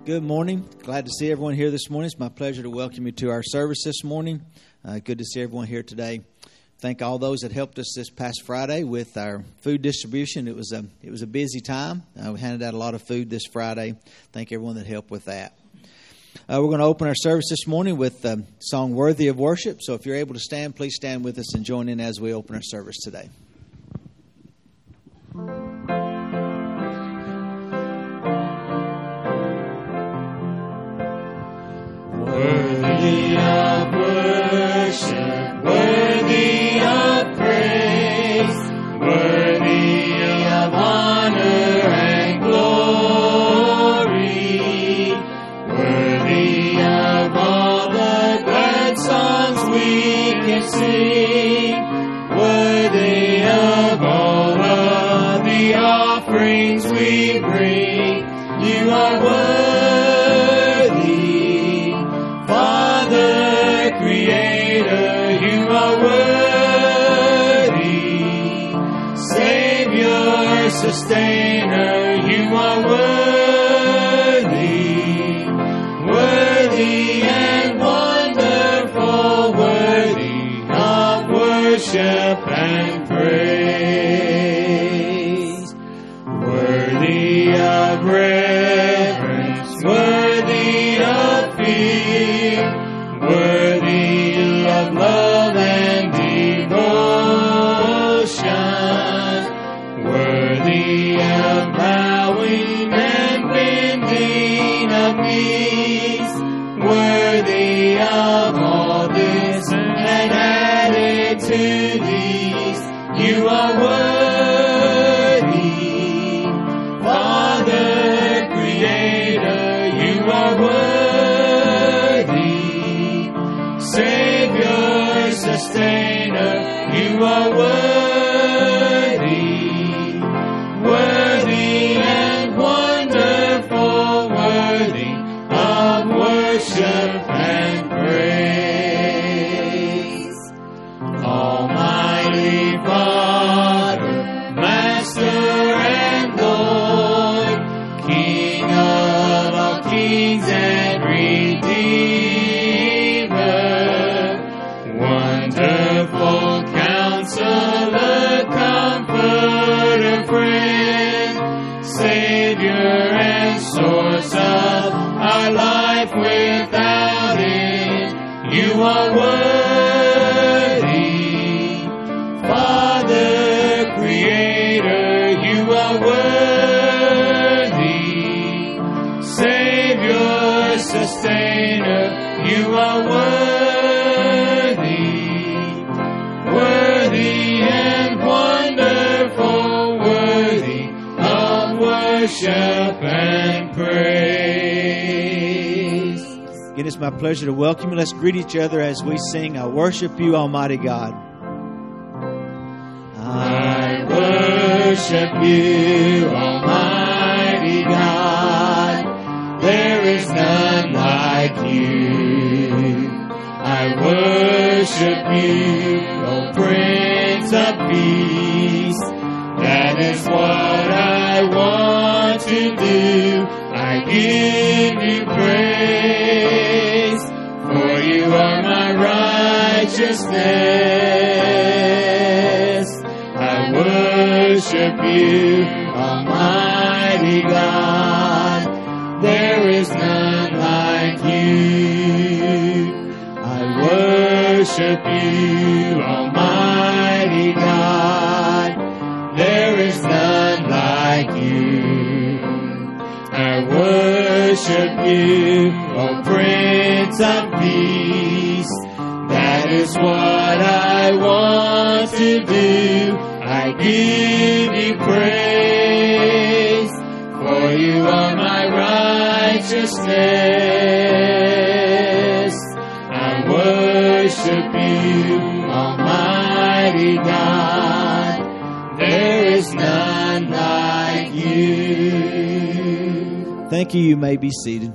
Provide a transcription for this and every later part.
Good morning. Glad to see everyone here this morning. It's my pleasure to welcome you to our service this morning. Good to see everyone here today. Thank all those that helped us this past Friday with our food distribution. It was a busy time. We handed out a lot of food this Friday. Thank everyone that helped with that. We're going to open our service this morning with the song Worthy of Worship. So if you're able to stand, please stand with us and join in as we open our service today. Worthy of worship, worthy of praise, worthy of honor and glory, worthy of all the glad songs we can sing, worthy of all of the offerings we bring. You are worthy. Father, Creator, you are worthy. Savior, Sustainer, you are worthy. Worthy and wonderful, worthy of worship and praise. Worthy of reverence, worthy of fear, worthy of love and devotion, worthy of bowing and bending of knees, worthy of all this and added to these. You are worthy, Father, Creator, you are worthy. Savior, Sustainer, you are worthy. Worthy and wonderful, worthy of worship and praise. Almighty Father, Master and Lord, King of all kings and Redeemer, wonderful Counselor, Comforter, Friend, Savior and Source of our life without end. You are worthy, Father, Creator, you are worthy. Savior, Sustainer, you are worthy. Worthy and wonderful, worthy of worship and praise. Again, it's my pleasure to welcome you. Let's greet each other as we sing, I worship you, Almighty God. I worship you, Almighty God. There is none like you. I worship you, O Prince of Peace. That is what I want to do. I give you praise, for you are my righteousness. I worship you, Almighty God. There is none like you. I worship you, Almighty God. There is none like you. I worship you, O Prince of Peace. That is what I want to do. I give you praise, for you are my righteousness. I worship you, Almighty God. There is none like you. Thank you. You may be seated.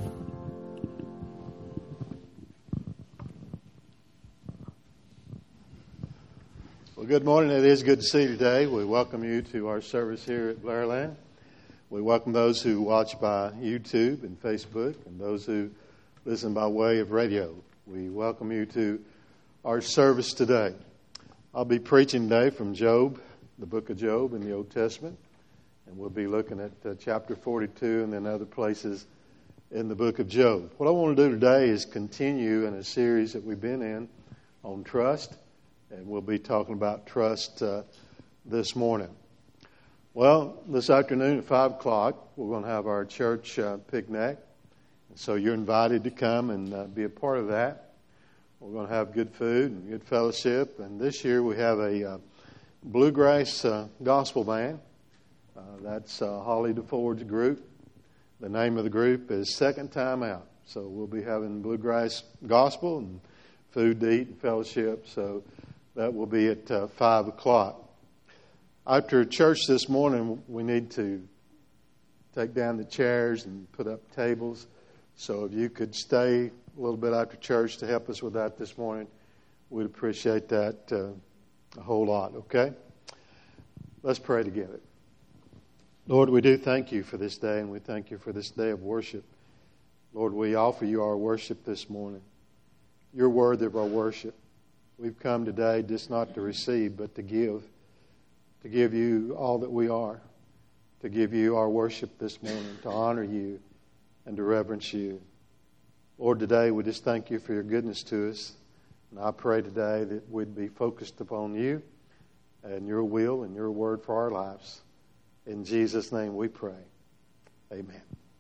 Well, good morning. It is good to see you today. We welcome you to our service here at Blairland. We welcome those who watch by YouTube and Facebook and those who listen by way of radio. We welcome you to our service today. I'll be preaching today from Job, the book of Job in the Old Testament, and we'll be looking at chapter 42 and then other places in the book of Job. What I want to do today is continue in a series that we've been in on trust, and we'll be talking about trust this morning. Well, this afternoon at 5 o'clock, we're going to have our church picnic. So you're invited to come and be a part of that. We're going to have good food and good fellowship. And this year we have a bluegrass gospel band. That's Holly DeFord's group. The name of the group is Second Time Out. So we'll be having bluegrass gospel and food to eat and fellowship. So that will be at 5 o'clock. After church this morning, we need to take down the chairs and put up tables. So if you could stay a little bit after church to help us with that this morning, we'd appreciate that a whole lot, okay? Let's pray together. Lord, we do thank you for this day, and we thank you for this day of worship. Lord, we offer you our worship this morning. You're worthy of our worship. We've come today just not to receive, but to give you all that we are, to give you our worship this morning, to honor you and to reverence you. Lord, today we just thank you for your goodness to us. And I pray today that we'd be focused upon you and your will and your word for our lives. In Jesus' name we pray. Amen.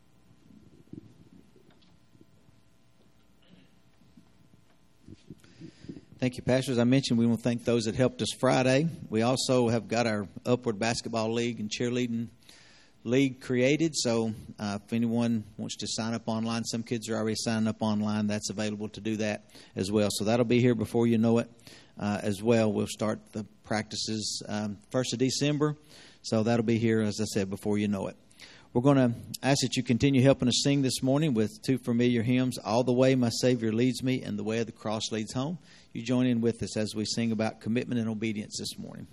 Thank you, Pastor. As I mentioned, we want to thank those that helped us Friday. We also have got our Upward Basketball League and Cheerleading League created. So if anyone wants to sign up online, some kids are already signing up online. That's available to do that as well. So that'll be here before you know it as well. We'll start the practices 1st of December. So that'll be here, as I said, before you know it. We're going to ask that you continue helping us sing this morning with two familiar hymns, All the Way My Savior Leads Me and The Way of the Cross Leads Home. You join in with us as we sing about commitment and obedience this morning.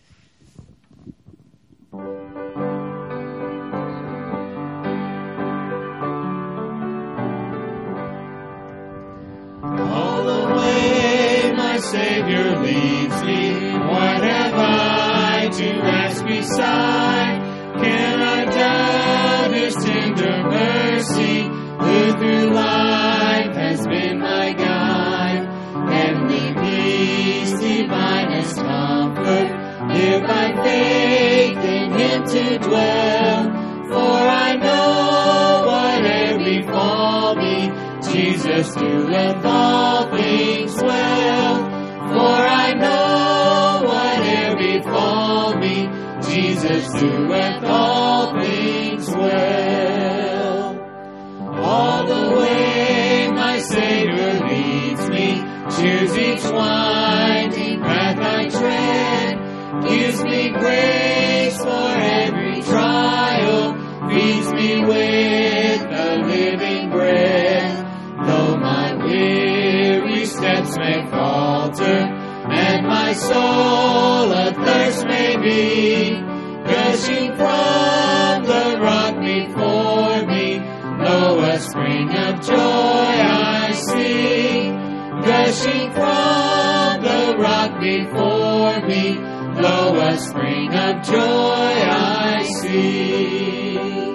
All the way my Savior leads me, what have I to ask beside? Can I doubt His tender mercy, who through life has been my guide? Heavenly peace, divinest comfort, live by faith in Him to dwell. For I know whate'er befall me, Jesus doeth all things well. For I know whate'er befall me, Jesus doeth all things well. All the way my Savior leads me, choose each winding path I tread, gives me grace for every trial, feeds me with the living bread. Though my weary steps may falter, and my soul athirst may be, gushing from the rock before me, lo, a spring of joy I see. Gushing from the rock before me, lo, a spring of joy I see.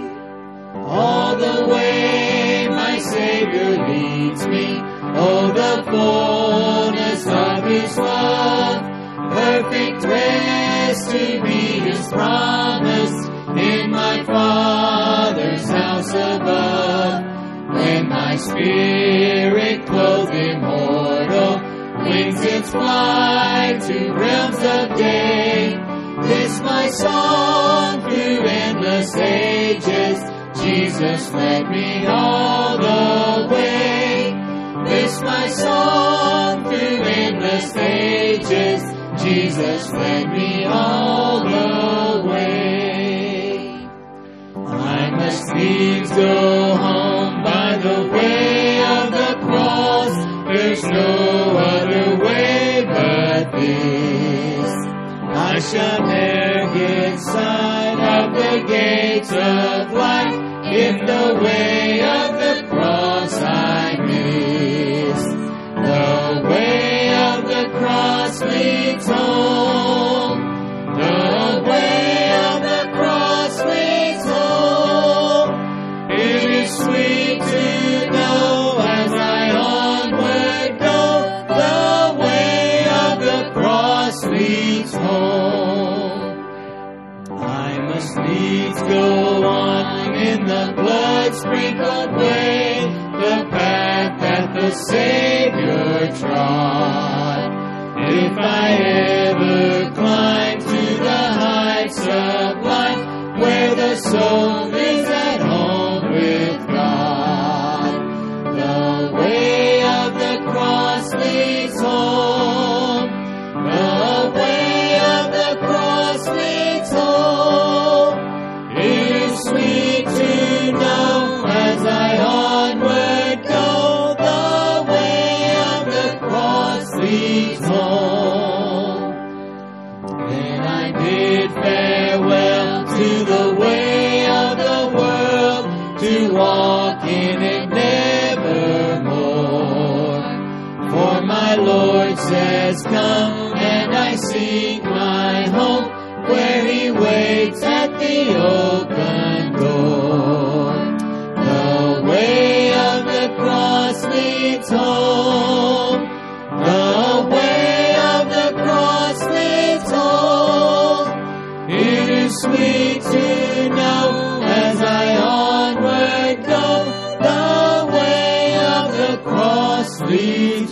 All the way my Savior leads me, oh, the fullness of His love, perfect rest to be His promise in my Father's house above. When my spirit clothed immortal wings its flight to realms of day, this my song through endless ages, Jesus led me all the way. This my song through endless ages, Jesus led me all the way. I must needs go home by the way of the cross, there's no other way but this. I shall ne'er get sight of the gates of life if the way of the cross I miss. The way of the cross leads home. The way of the cross leads home. It is sweet to know as I onward go, the way of the cross leads home. I must needs go on in the blood-sprinkled way, the path that the Savior trod. If I ever climb to the heights of life, where the soul is at home with God, the way of the cross leads home. The way of the cross leads home. It is sweet to know as I onward go, the way of the cross leads home. Then I bid farewell to the way of the world, to walk in it nevermore. For my Lord says, come, and I seek my home, where He waits at the open door. The way of the cross leads home. The way of the cross leads home. It is sweet to know as I onward go, the way of the cross leads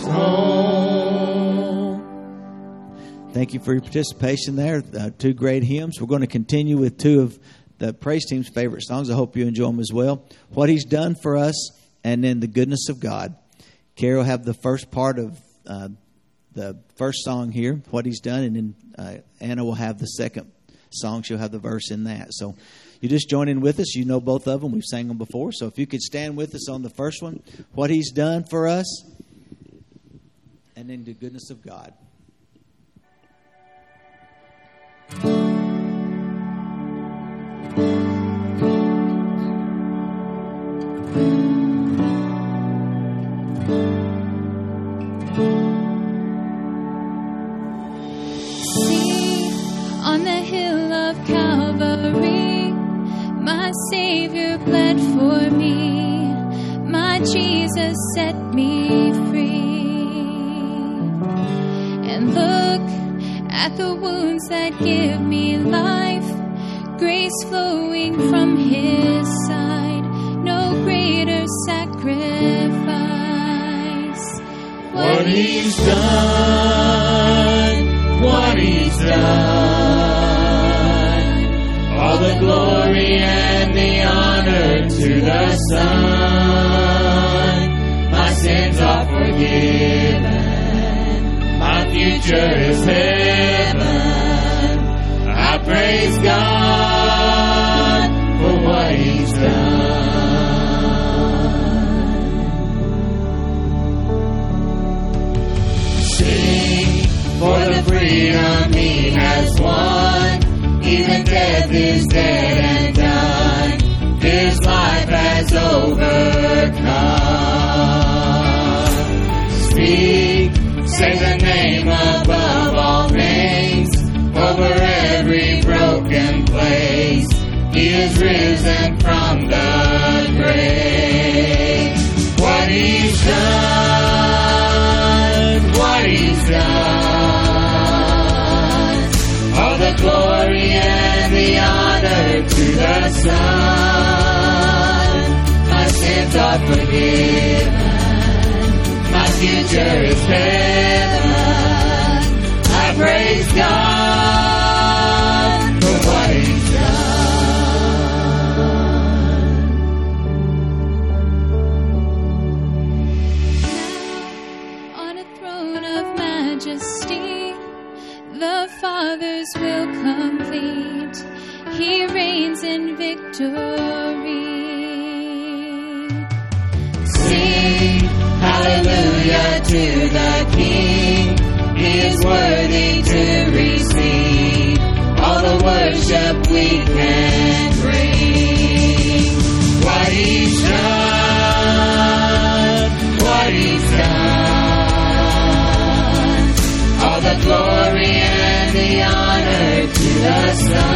home. Thank you for your participation there. Two great hymns. We're going to continue with two of the praise team's favorite songs. I hope you enjoy them as well. What He's Done for Us, and then The Goodness of God. Carol will have the first part of the first song here, What He's Done, and then Anna will have the second song. She'll have the verse in that. So you just join in with us. You know both of them. We've sang them before. So if you could stand with us on the first one, What He's Done for Us, and then The Goodness of God. On the hill of Calvary, my Savior bled for me. My Jesus set me free. And look at the wounds that give me life, grace flowing from His side. No greater sacrifice. What He's done, what He's done. All the glory and the honor to the Son. My sins are forgiven. My future is heaven. I praise God for what He's done. Sing for the freedom He has won. Even death is dead and done. His life has overcome. Speak, say the name above all names, over every broken place. He is risen from the grave. What He's done, what He's done. All the glory and the honor to the Son. My sins are forgiven. My future is heaven. I praise God for what He's Now, on a throne of majesty, the Father's will complete. He reigns in victory. Sing hallelujah to the King. He is worthy to receive all the worship we can bring. what He's done, what He's done. All the glory and the honor to the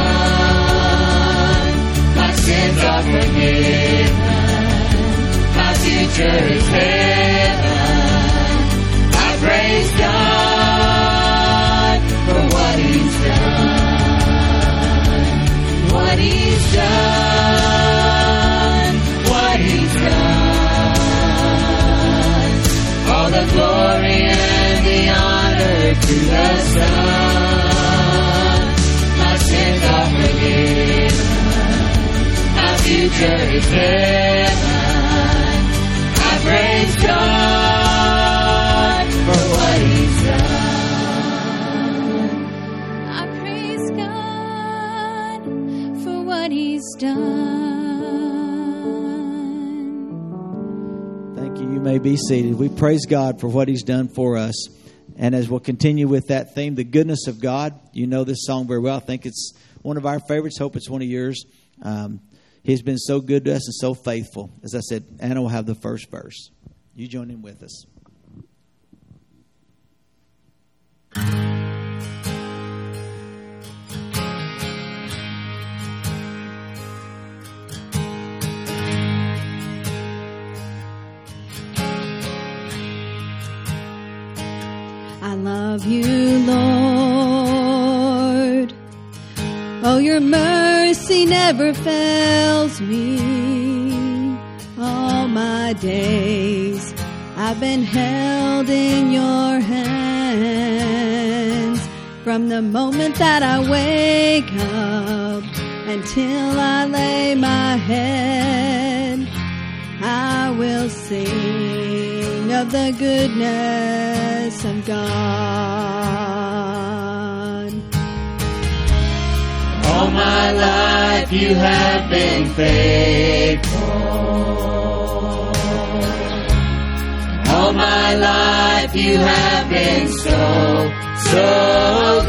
Son. My sins are forgiven, my future is heaven. I praise God for what He's done, what He's done, what He's done. All the glory and the honor to the Son. My sins are forgiven, my future is heaven. I praise God for what He's done. I praise God for what He's done. Thank you. You may be seated. We praise God for what He's done for us. And as we'll continue with that theme, the goodness of God, you know this song very well. I think it's one of our favorites. Hope it's one of yours. He's been so good to us and so faithful. As I said, Anna will have the first verse. You join in with us. I love you, Lord. Oh, your mercy never fails me. All my days I've been held in your hands. From the moment that I wake up until I lay my head, I will sing of the goodness of God. All my life you have been faithful. All my life you have been so, so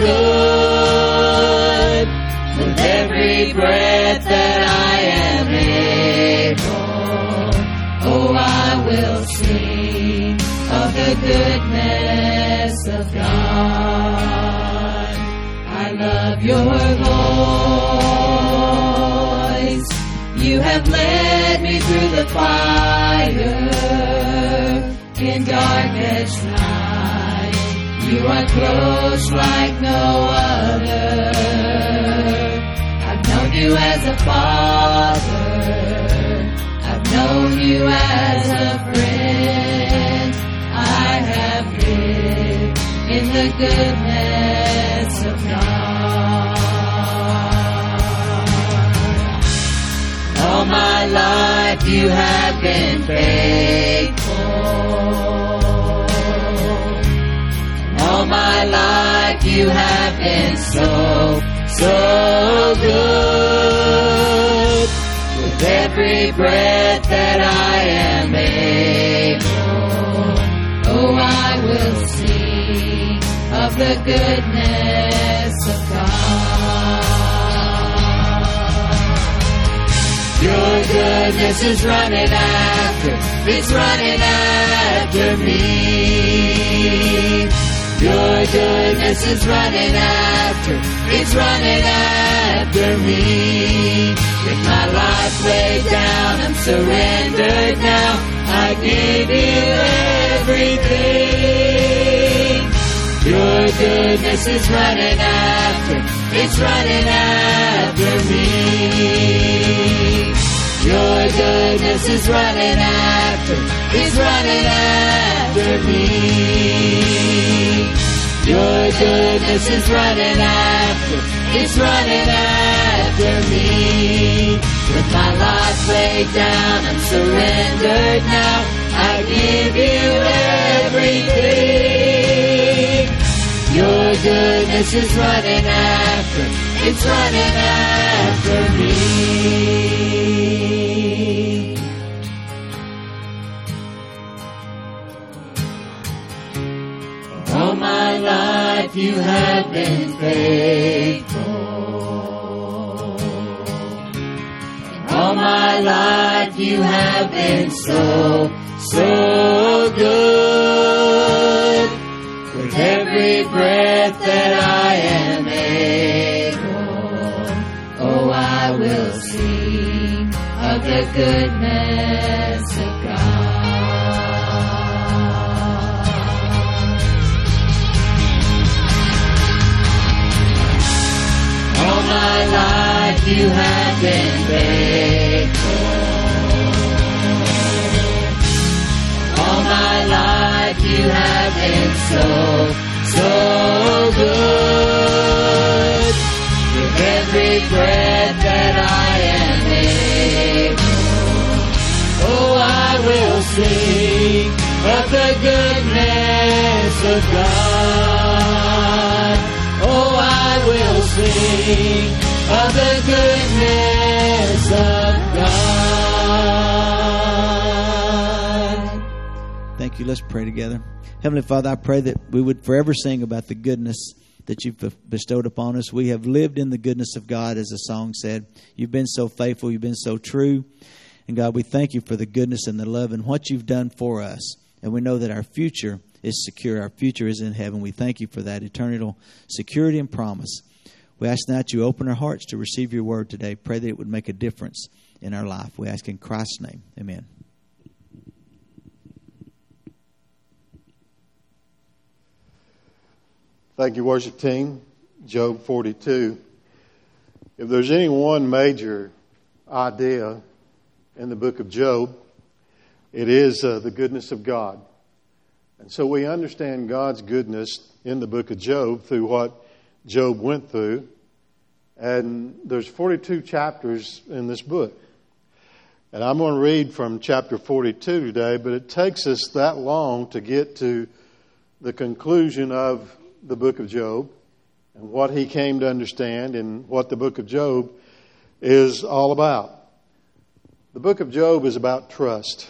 good. With every breath that I am able, oh, I will sing of the goodness of God. I love your voice. You have led me through the fire in darkest night. You are close like no other. I've known you as a father. I've known you as a friend. I have lived in the goodness of God. All my life you have been faithful. All my life you have been so, so good. With every breath that I am able, oh, I will sing of the goodness of God. Your goodness is running after, it's running after me. Your goodness is running after, it's running after me. With my life laid down, I'm surrendered now. I give you everything. Your goodness is running after, it's running after me. Your goodness is running after, it's running after me. Your goodness is running after, it's running after me. With my life laid down, I'm surrendered now. I give you everything. Your goodness is running after, it's running after me. All my life you have been faithful. All my life you have been so, so good. With every breath that I am able, oh, I will sing of the goodness of God. All my life you have been faithful. All my life you have been so, so good. With every breath that I am able, oh, I will sing of the goodness of God. Oh, I will sing of the goodness of God. Thank you. Let's pray together. Heavenly Father, I pray that we would forever sing about the goodness that you've bestowed upon us. We have lived in the goodness of God, as the song said. You've been so faithful. You've been so true. And God, we thank you for the goodness and the love and what you've done for us. And we know that our future is secure. Our future is in heaven. We thank you for that eternal security and promise. We ask now that you open our hearts to receive your word today. Pray that it would make a difference in our life. We ask in Christ's name. Amen. Thank you, worship team. Job 42. If there's any one major idea in the book of Job, it is the goodness of God. And so we understand God's goodness in the book of Job through what Job went through. And there's 42 chapters in this book. And I'm going to read from chapter 42 today, but it takes us that long to get to the conclusion of the book of Job and what he came to understand and what the book of Job is all about. The book of Job is about trust.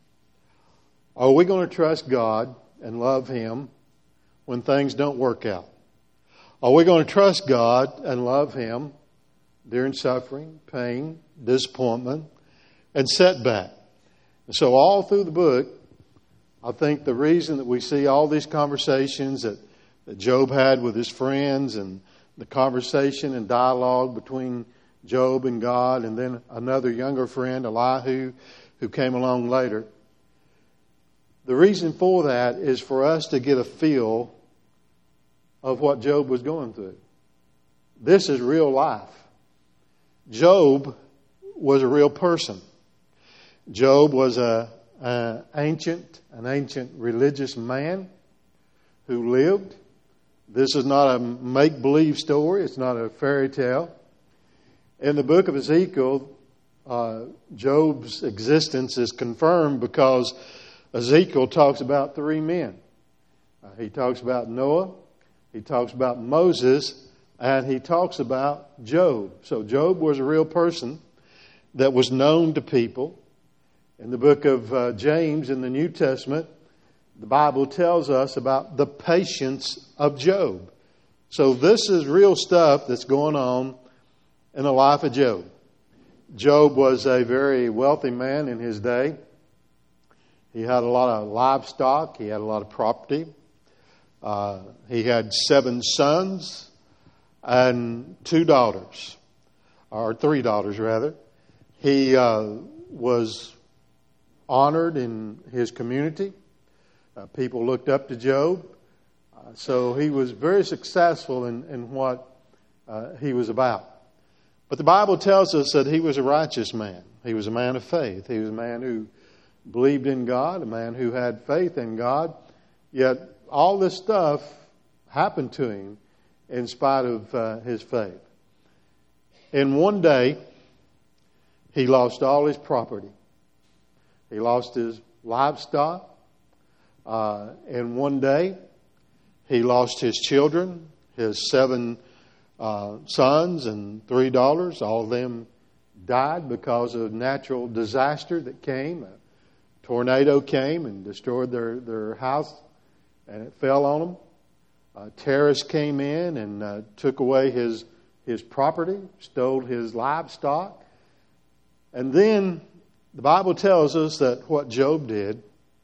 Are we going to trust God and love Him when things don't work out? Are we going to trust God and love Him during suffering, pain, disappointment, and setback? And so all through the book, I think the reason that we see all these conversations that Job had with his friends and the conversation and dialogue between Job and God and then another younger friend, Elihu, who came along later. The reason for that is for us to get a feel of what Job was going through. This is real life. Job was a real person. Job was an ancient religious man who lived. This is not a make-believe story. It's not a fairy tale. In the book of Ezekiel, Job's existence is confirmed because Ezekiel talks about three men. He talks about Noah, he talks about Moses, and he talks about Job. So Job was a real person that was known to people. In the book of James in the New Testament, the Bible tells us about the patience of Job. So this is real stuff that's going on in the life of Job. Job was a very wealthy man in his day. He had a lot of livestock. He had a lot of property. He had 7 sons and 2 daughters, or 3 daughters rather. He was honored in his community. People looked up to Job. So he was very successful in what he was about. But the Bible tells us that he was a righteous man. He was a man of faith. He was a man who believed in God, a man who had faith in God. Yet all this stuff happened to him in spite of his faith. In one day, he lost all his property. He lost his livestock. In one day, he lost his children, his 7 sons and 3 daughters. All of them died because of natural disaster that came. A tornado came and destroyed their house, and it fell on them. Terrorists came in and took away his property, stole his livestock. And then the Bible tells us that what Job did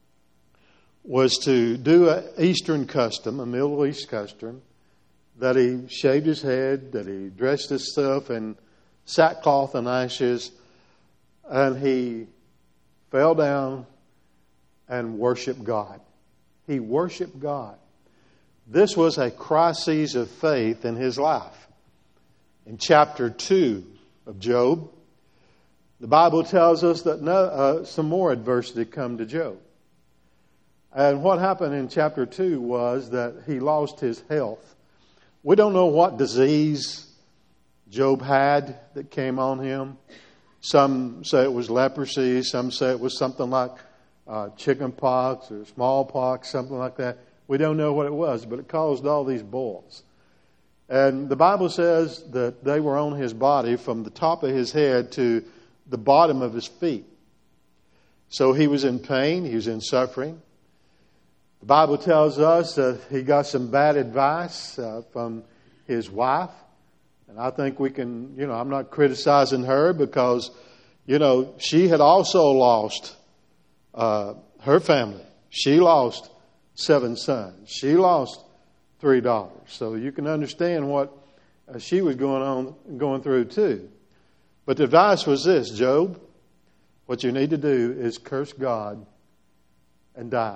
was to do an Eastern custom, a Middle East custom, that he shaved his head, that he dressed himself in sackcloth and ashes, and he fell down and worshiped God. He worshiped God. This was a crisis of faith in his life. In chapter 2 of Job, the Bible tells us that some more adversity come to Job. And what happened in chapter 2 was that he lost his health. We don't know what disease Job had that came on him. Some say it was leprosy. Some say it was something like chicken pox or smallpox, something like that. We don't know what it was, but it caused all these boils. And the Bible says that they were on his body from the top of his head to the bottom of his feet. So he was in pain. He was in suffering. The Bible tells us that he got some bad advice from his wife. And I think we can, I'm not criticizing her because, she had also lost her family. She lost 7 sons. She lost 3 daughters. So you can understand what she was going through too. But the advice was this: Job, what you need to do is curse God and die.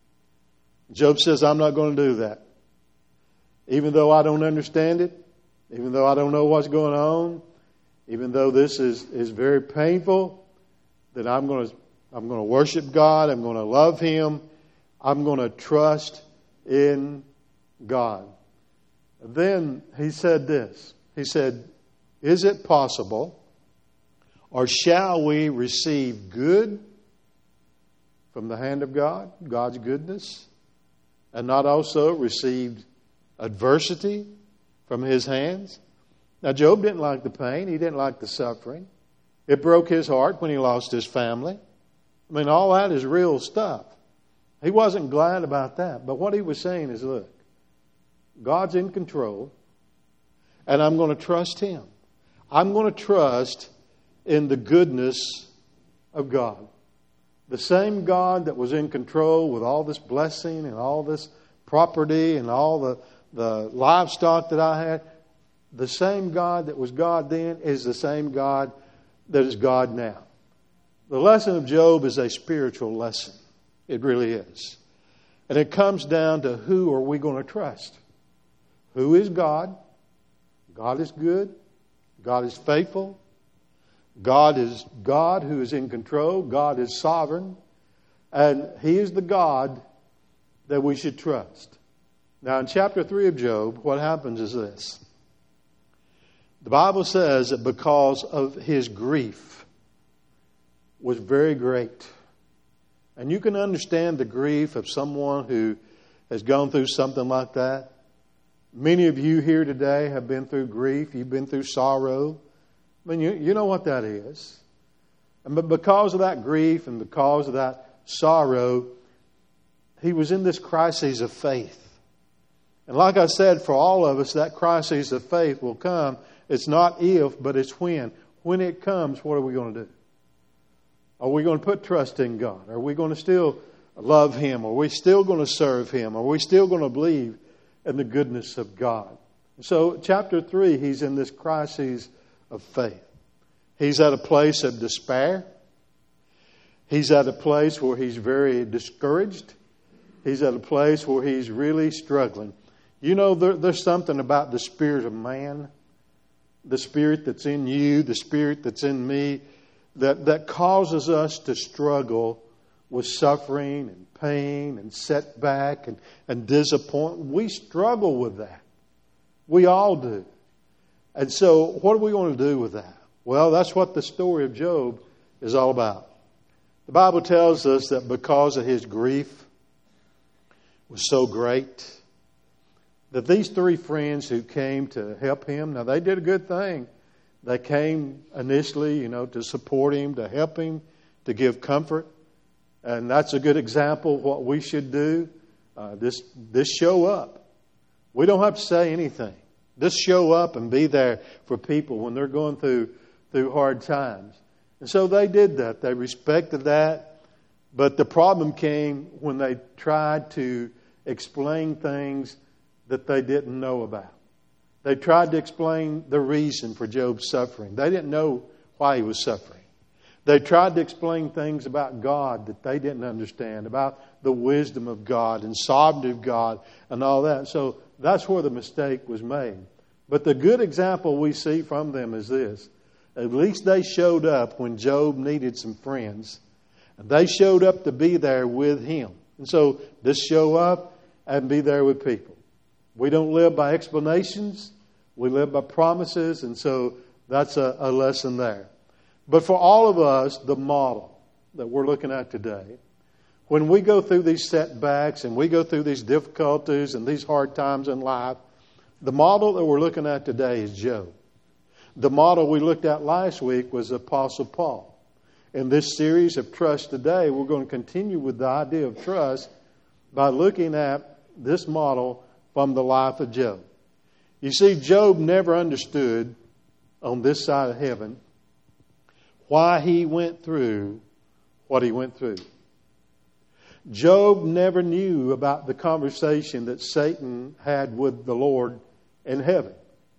Job says, I'm not going to do that. Even though I don't understand it, even though I don't know what's going on, even though this is very painful, that I'm going to worship God, I'm going to love Him, I'm going to trust in God. Then he said this. He said, is it possible, or shall we receive good from the hand of God, God's goodness, and not also receive adversity from His hands? Now, Job didn't like the pain. He didn't like the suffering. It broke his heart when he lost his family. I mean, all that is real stuff. He wasn't glad about that. But what he was saying is, look, God's in control, and I'm going to trust Him. I'm going to trust in the goodness of God. The same God that was in control with all this blessing and all this property and all the livestock that I had, the same God that was God then is the same God that is God now. The lesson of Job is a spiritual lesson. It really is. And it comes down to, who are we going to trust? Who is God? God is good. God is faithful. God is God who is in control. God is sovereign. And He is the God that we should trust. Now, in chapter 3 of Job, what happens is this. The Bible says that because of his grief was very great. And you can understand the grief of someone who has gone through something like that. Many of you here today have been through grief. You've been through sorrow. I mean, you know what that is. But because of that grief and because of that sorrow, he was in this crisis of faith. And like I said, for all of us, that crisis of faith will come. It's not if, but it's when. When it comes, what are we going to do? Are we going to put trust in God? Are we going to still love Him? Are we still going to serve Him? Are we still going to believe in the goodness of God? So, chapter 3, he's in this crisis of faith. He's at a place of despair. He's at a place where he's very discouraged. He's at a place where he's really struggling. You know, there's something about the spirit of man, the spirit that's in you, the spirit that's in me, that causes us to struggle with suffering and pain and setback and disappointment. We struggle with that. We all do. And so what are we going to do with that? Well, that's what the story of Job is all about. The Bible tells us that because of his grief was so great, that these 3 friends who came to help him, now they did a good thing. They came initially, to support him, to help him, to give comfort. And that's a good example of what we should do. This show up. We don't have to say anything. Just show up and be there for people when they're going through hard times. And so they did that. They respected that. But the problem came when they tried to explain things that they didn't know about. They tried to explain the reason for Job's suffering. They didn't know why he was suffering. They tried to explain things about God that they didn't understand, about the wisdom of God and sovereignty of God and all that. So that's where the mistake was made. But the good example we see from them is this. At least they showed up when Job needed some friends. And they showed up to be there with him. And so just show up and be there with people. We don't live by explanations. We live by promises. And so that's a lesson there. But for all of us, the model that we're looking at today, when we go through these setbacks and we go through these difficulties and these hard times in life, the model that we're looking at today is Job. The model we looked at last week was Apostle Paul. In this series of Trust today, we're going to continue with the idea of trust by looking at this model from the life of Job. You see, Job never understood on this side of heaven why he went through what he went through. Job never knew about the conversation that Satan had with the Lord in heaven.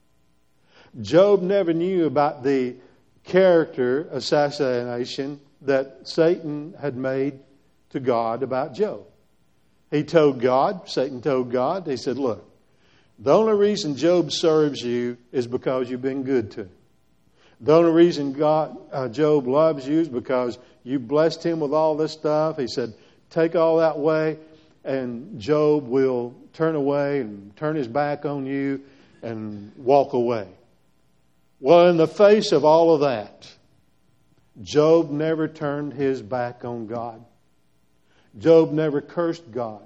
Job never knew about the character assassination that Satan had made to God about Job. He told God, Satan told God, he said, look, the only reason Job serves you is because you've been good to him. The only reason Job loves you is because you blessed him with all this stuff. He said, take all that away and Job will turn away and turn his back on you and walk away. Well, in the face of all of that, Job never turned his back on God. Job never cursed God.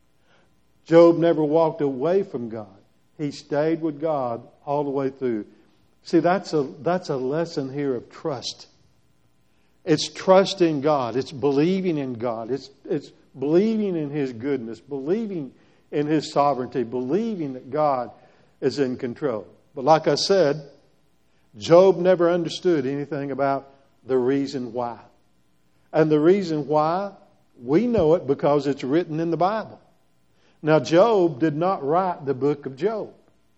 Job never walked away from God. He stayed with God all the way through. See, that's a lesson here of trust. It's trusting God. It's believing in God. It's believing in His goodness, believing in His sovereignty, believing that God is in control. But like I said, Job never understood anything about the reason why. And the reason why, we know it because it's written in the Bible. Now, Job did not write the book of Job.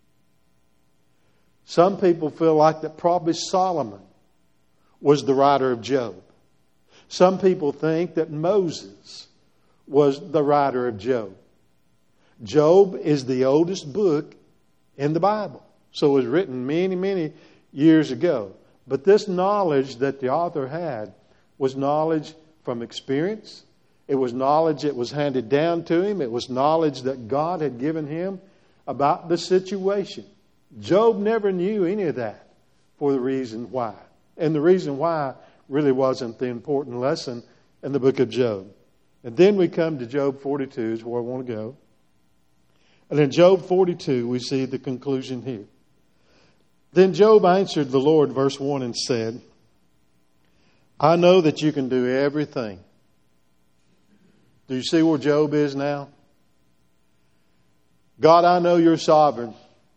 Some people feel like that probably Solomon was the writer of Job. Some people think that Moses was the writer of Job. Job is the oldest book in the Bible. So it was written many, many years ago. But this knowledge that the author had was knowledge from experience. It was knowledge that was handed down to him. It was knowledge that God had given him about the situation. Job never knew any of that for the reason why. And the reason why really wasn't the important lesson in the book of Job. And then we come to Job 42 is where I want to go. And in Job 42 we see the conclusion here. Then Job answered the Lord, verse 1, and said, I know that you can do everything. Do you see where Job is now? God, I know you're sovereign.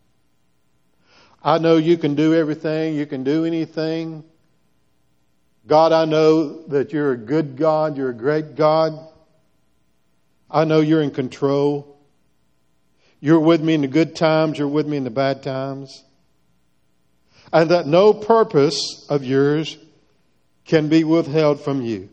I know you can do everything. You can do anything. God, I know that you're a good God. You're a great God. I know you're in control. You're with me in the good times. You're with me in the bad times. And that no purpose of yours can be withheld from you.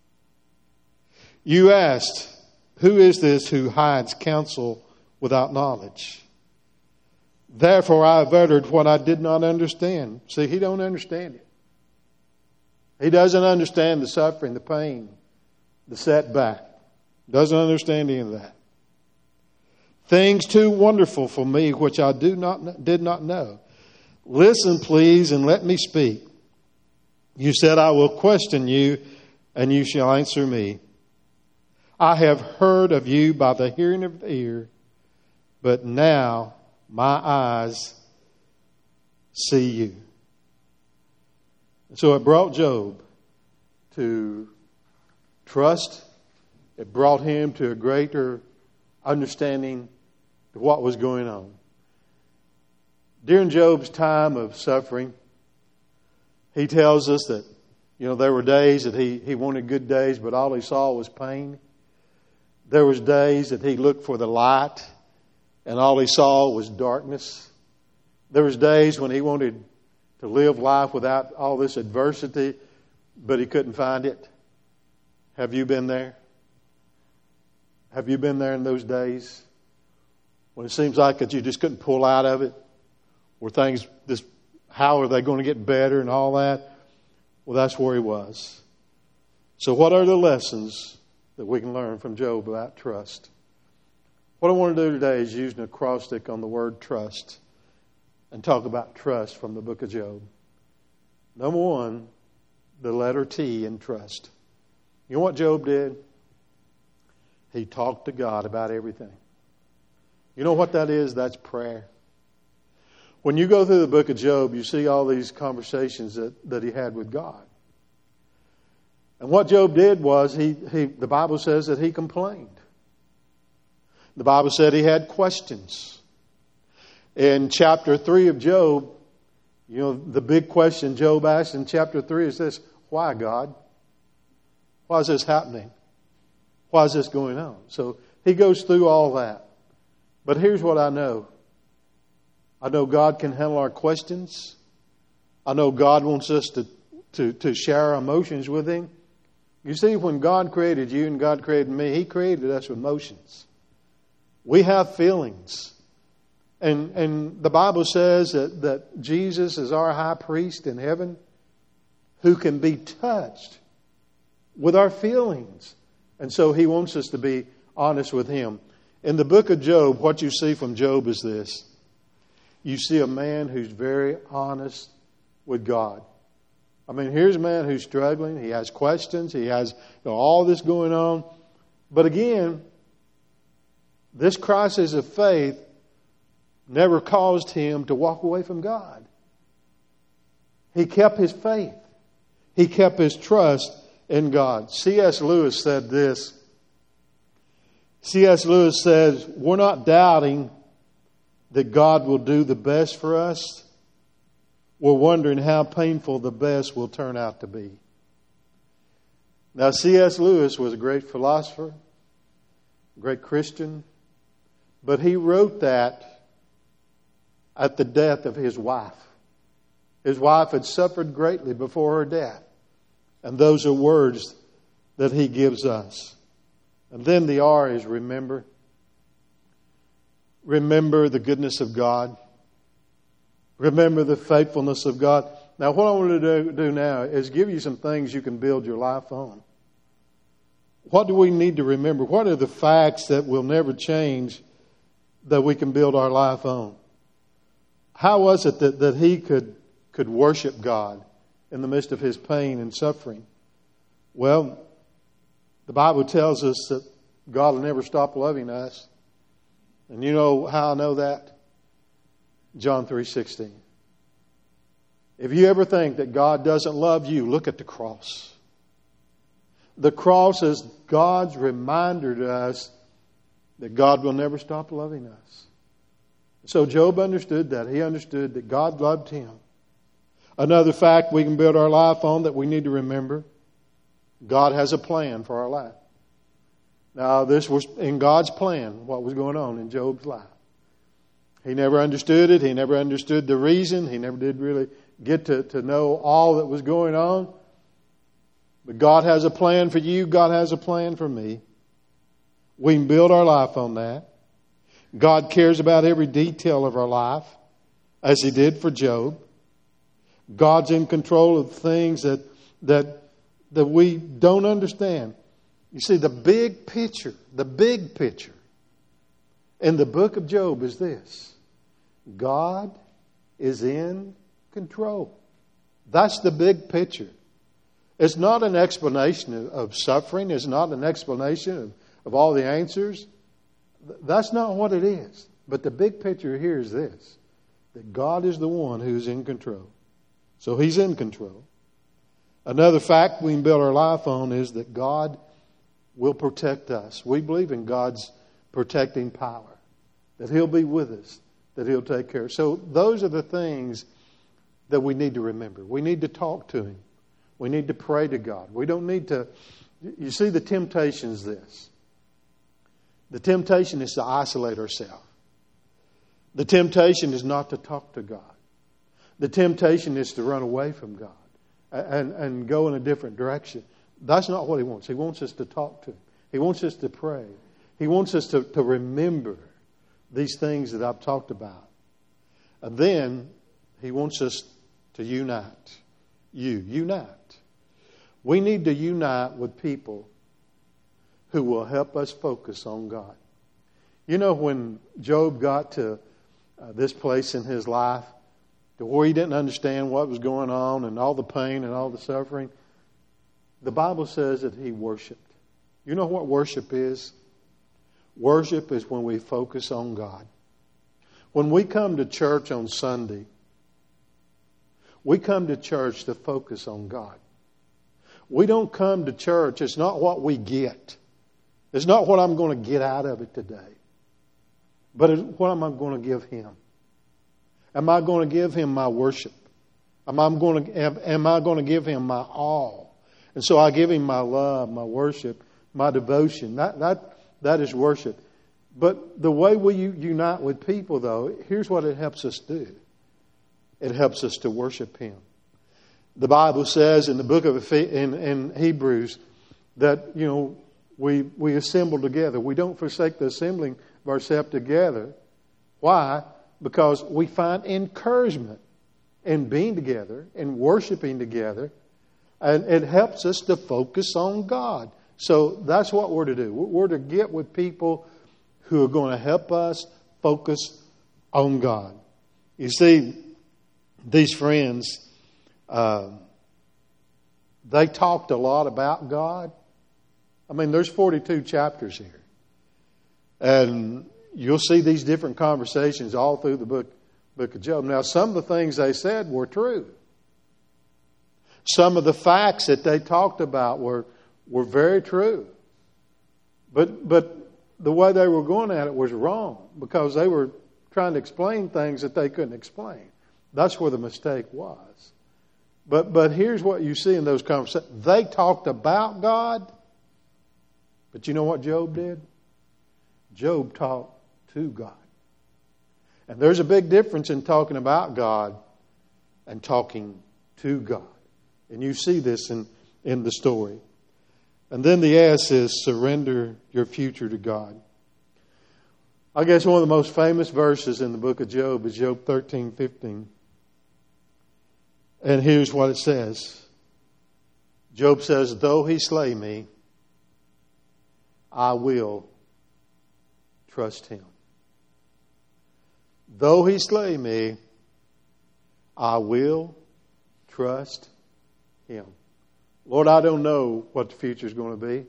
You asked, who is this who hides counsel without knowledge? Therefore I have uttered what I did not understand. See, he don't understand it. He doesn't understand the suffering, the pain, the setback. Doesn't understand any of that. Things too wonderful for me which I did not know. Listen, please, and let me speak. You said, I will question you, and you shall answer me. I have heard of you by the hearing of the ear, but now my eyes see you. So it brought Job to trust. It brought him to a greater understanding of what was going on. During Job's time of suffering, he tells us that, You know, there were days that he wanted good days, but all he saw was pain. There was days that he looked for the light, and all he saw was darkness. There was days when he wanted to live life without all this adversity, but he couldn't find it. Have you been there? Have you been there in those days when it seems like that you just couldn't pull out of it? Where things just, how are they going to get better and all that? Well, that's where he was. So what are the lessons that we can learn from Job about trust? What I want to do today is use an acrostic on the word trust and talk about trust from the book of Job. Number one, the letter T in trust. You know what Job did? He talked to God about everything. You know what that is? That's prayer. When you go through the book of Job, you see all these conversations that he had with God. And what Job did was, the Bible says that he complained. The Bible said he had questions. In chapter 3 of Job, you know, the big question Job asked in chapter 3 is this: why, God? Why is this happening? Why is this going on? So he goes through all that. But here's what I know. I know God can handle our questions. I know God wants us to share our emotions with Him. You see, when God created you and God created me, He created us with emotions. We have feelings. And the Bible says that Jesus is our high priest in heaven who can be touched with our feelings. And so He wants us to be honest with Him. In the book of Job, what you see from Job is this. You see a man who's very honest with God. I mean, here's a man who's struggling. He has questions. He has all this going on. But again, this crisis of faith never caused him to walk away from God. He kept his faith. He kept his trust in God. C.S. Lewis said this. C.S. Lewis says, we're not doubting that God will do the best for us. We're wondering how painful the best will turn out to be. Now, C.S. Lewis was a great philosopher, a great Christian, but he wrote that at the death of his wife. His wife had suffered greatly before her death. And those are words that he gives us. And then the R is remember. Remember the goodness of God. Remember the faithfulness of God. Now, what I want to do now is give you some things you can build your life on. What do we need to remember? What are the facts that will never change that we can build our life on? How was it that he could worship God in the midst of his pain and suffering? Well, the Bible tells us that God will never stop loving us. And you know how I know that? John 3:16. If you ever think that God doesn't love you, look at the cross. The cross is God's reminder to us that God will never stop loving us. So Job understood that. He understood that God loved him. Another fact we can build our life on that we need to remember: God has a plan for our life. Now, this was in God's plan, what was going on in Job's life. He never understood it. He never understood the reason. He never did really get to know all that was going on. But God has a plan for you. God has a plan for me. We can build our life on that. God cares about every detail of our life, as He did for Job. God's in control of things that we don't understand. You see, the big picture in the book of Job is this: God is in control. That's the big picture. It's not an explanation of suffering. It's not an explanation of all the answers. That's not what it is. But the big picture here is this: that God is the one who's in control. So He's in control. Another fact we can build our life on is that God will protect us. We believe in God's protecting power, that He'll be with us, that He'll take care. So those are the things that we need to remember. We need to talk to Him. We need to pray to God. We don't need to... You see, the temptation is this. The temptation is to isolate ourselves. The temptation is not to talk to God. The temptation is to run away from God and go in a different direction. That's not what He wants. He wants us to talk to Him. He wants us to pray. He wants us to remember these things that I've talked about. And then He wants us to unite. Unite. We need to unite with people who will help us focus on God. You know, when Job got to this place in his life to where he didn't understand what was going on and all the pain and all the suffering, the Bible says that he worshiped. You know what worship is? Worship is when we focus on God. When we come to church on Sunday, we come to church to focus on God. We don't come to church. It's not what we get. It's not what I'm going to get out of it today. But it's what am I going to give Him? Am I going to give Him my worship? Am I going to give Him my all? And so I give Him my love, my worship, my devotion. That is worship. But the way we unite with people, though, here's what it helps us do. It helps us to worship Him. The Bible says in the book of in Hebrews that, we assemble together. We don't forsake the assembling of ourselves together. Why? Because we find encouragement in being together and worshiping together. And it helps us to focus on God. So that's what we're to do. We're to get with people who are going to help us focus on God. You see, these friends, they talked a lot about God. I mean, there's 42 chapters here. And you'll see these different conversations all through the book of Job. Now, some of the things they said were true. Some of the facts that they talked about were very true. But the way they were going at it was wrong because they were trying to explain things that they couldn't explain. That's where the mistake was. But here's what you see in those conversations. They talked about God, but you know what Job did? Job talked to God. And there's a big difference in talking about God and talking to God. And you see this in the story. And then the S is surrender your future to God. I guess one of the most famous verses in the book of Job is Job 13:15. And here's what it says. Job says, though he slay me, I will trust him. Though he slay me, I will trust him. Lord, I don't know what the future is going to be.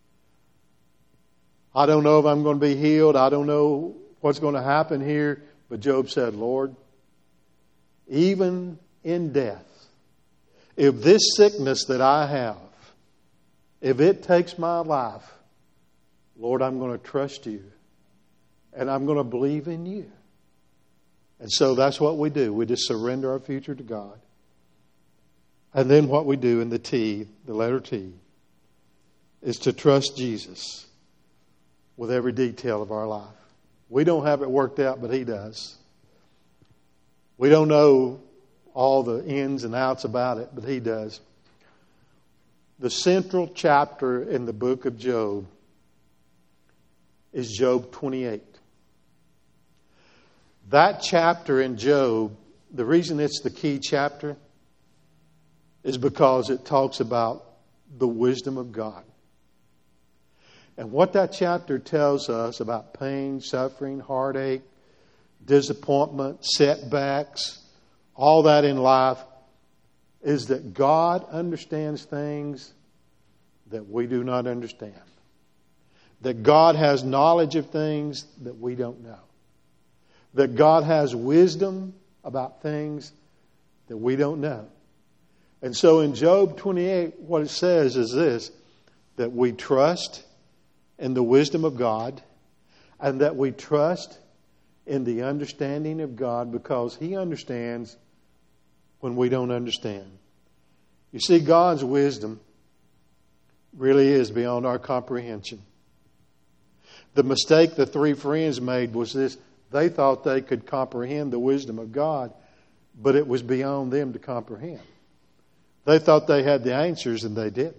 I don't know if I'm going to be healed. I don't know what's going to happen here. But Job said, Lord, even in death, if this sickness that I have, if it takes my life, Lord, I'm going to trust you. And I'm going to believe in you. And so that's what we do. We just surrender our future to God. And then what we do in the T, the letter T, is to trust Jesus with every detail of our life. We don't have it worked out, but He does. We don't know all the ins and outs about it, but He does. The central chapter in the book of Job is Job 28. That chapter in Job, the reason it's the key chapter is because it talks about the wisdom of God. And what that chapter tells us about pain, suffering, heartache, disappointment, setbacks, all that in life, is that God understands things that we do not understand. That God has knowledge of things that we don't know. That God has wisdom about things that we don't know. And so in Job 28, what it says is this, that we trust in the wisdom of God and that we trust in the understanding of God because He understands when we don't understand. You see, God's wisdom really is beyond our comprehension. The mistake the three friends made was this. They thought they could comprehend the wisdom of God, but it was beyond them to comprehend. They thought they had the answers, and they didn't.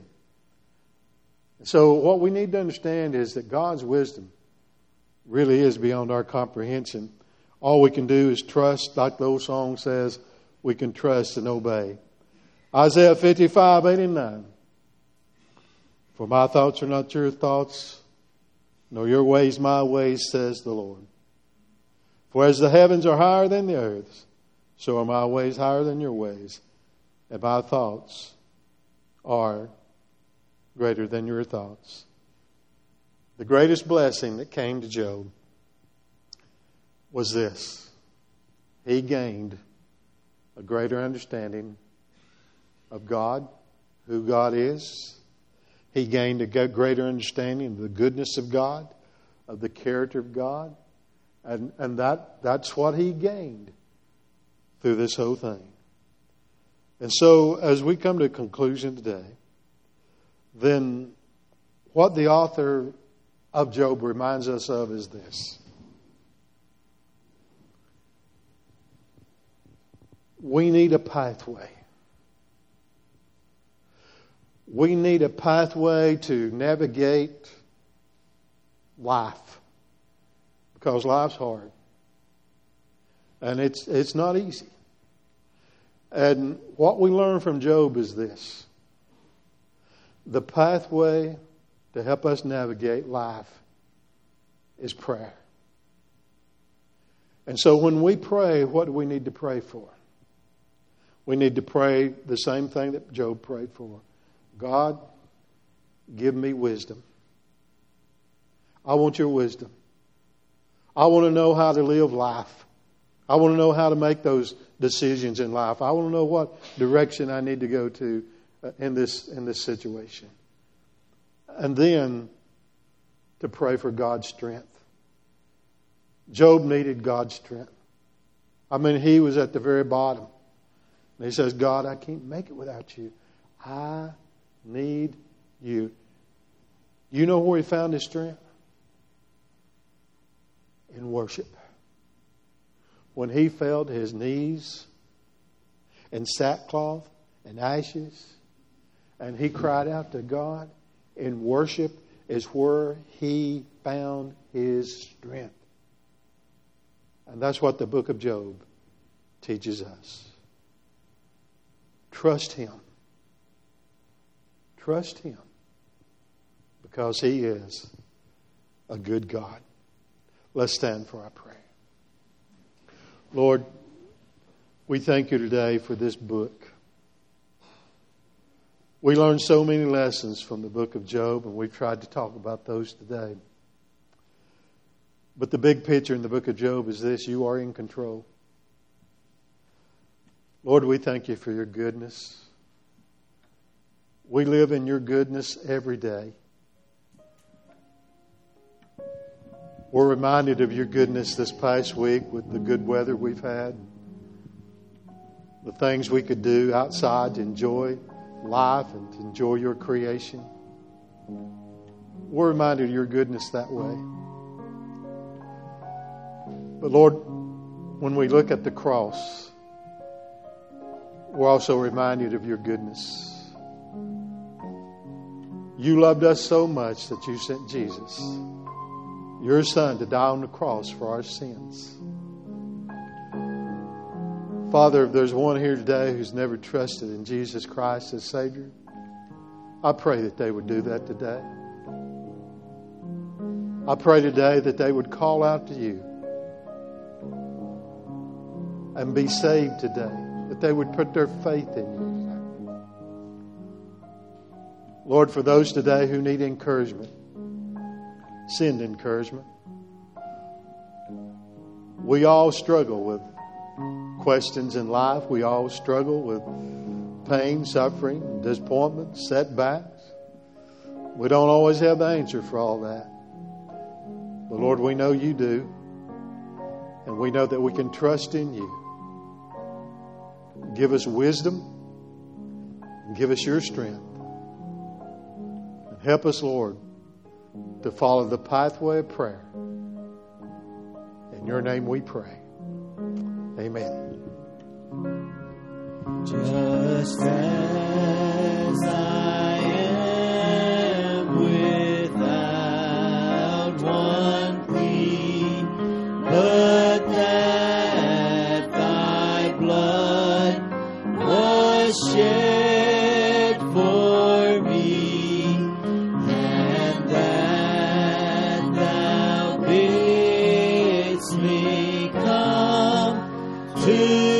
So what we need to understand is that God's wisdom really is beyond our comprehension. All we can do is trust, like the old song says, we can trust and obey. Isaiah 55:8-9. For my thoughts are not your thoughts, nor your ways my ways, says the Lord. For as the heavens are higher than the earth, so are my ways higher than your ways, and my thoughts are greater than your thoughts. The greatest blessing that came to Job was this. He gained a greater understanding of God, who God is. He gained a greater understanding of the goodness of God, of the character of God. And that's what he gained through this whole thing. And so as we come to a conclusion today, then what the author of Job reminds us of is this. We need a pathway. We need a pathway to navigate life. Because life's hard. And it's not easy. And what we learn from Job is this. The pathway to help us navigate life is prayer. And so when we pray, what do we need to pray for? We need to pray the same thing that Job prayed for. God, give me wisdom. I want your wisdom. I want to know how to live life. I want to know how to make those decisions in life. I want to know what direction I need to go to in this situation. And then to pray for God's strength. Job needed God's strength. I mean, he was at the very bottom. And he says, God, I can't make it without you. I need you. You know where he found his strength? In worship. When he fell to his knees in sackcloth and ashes, and he cried out to God, in worship is where he found his strength. And that's what the book of Job teaches us. Trust him. Trust him. Because he is a good God. Let's stand for our prayer. Lord, we thank you today for this book. We learned so many lessons from the book of Job, and we've tried to talk about those today. But the big picture in the book of Job is this: you are in control. Lord, we thank you for your goodness. We live in your goodness every day. We're reminded of your goodness this past week with the good weather we've had. The things we could do outside to enjoy life and to enjoy your creation. We're reminded of your goodness that way. But Lord, when we look at the cross, we're also reminded of your goodness. You loved us so much that you sent Jesus, your Son, to die on the cross for our sins. Father, if there's one here today who's never trusted in Jesus Christ as Savior, I pray that they would do that today. I pray today that they would call out to you and be saved today, that they would put their faith in you. Lord, for those today who need encouragement, send encouragement. We all struggle with questions in life. We all struggle with pain, suffering, disappointment, setbacks. We don't always have the answer for all that. But Lord, we know you do. And we know that we can trust in you. Give us wisdom, and give us your strength. And help us, Lord, to follow the pathway of prayer. In your name we pray. Amen. Just as I am without one plea, but that thy blood was shed for me, and that thou bidst me come to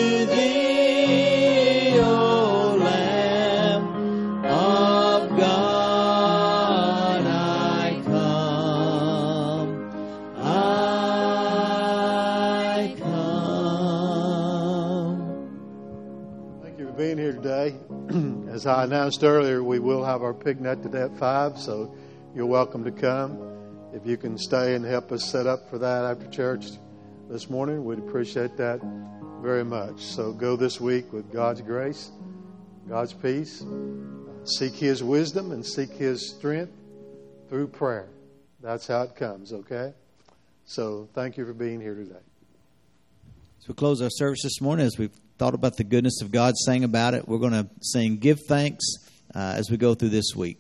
thee, O Lamb of God, I come, I come. Thank you for being here today. As I announced earlier, we will have our picnic today at 5, so you're welcome to come. If you can stay and help us set up for that after church this morning, we'd appreciate that very much. So go this week with God's grace, God's peace. Seek His wisdom and seek His strength through prayer. That's how it comes, okay? So thank you for being here today. So we close our service this morning as we've thought about the goodness of God, sang about it. We're going to sing Give Thanks as we go through this week.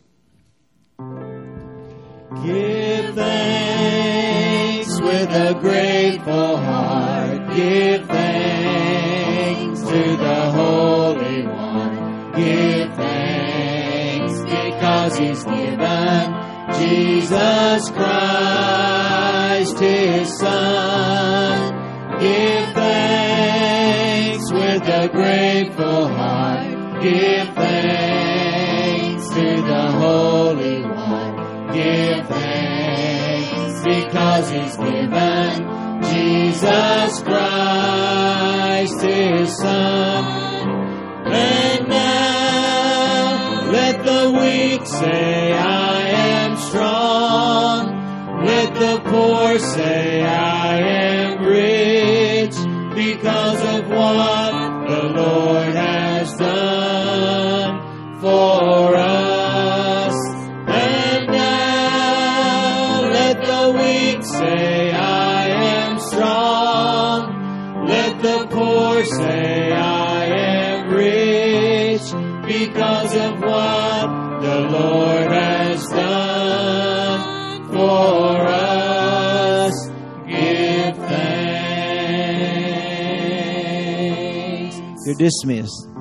Give thanks with a grateful heart. Give thanks to the Holy One. Give thanks because He's given Jesus Christ, His Son. Give thanks with a grateful heart. Give thanks to the Holy One. Give thanks because He's given Jesus Christ, His Son. And now let the weak say, I am strong. Let the poor say, I am rich, because of what the Lord has done for us. And now let the weak say, I am strong. Let the poor say, I am rich, because of what the Lord has done for us. Give thanks. You're dismissed.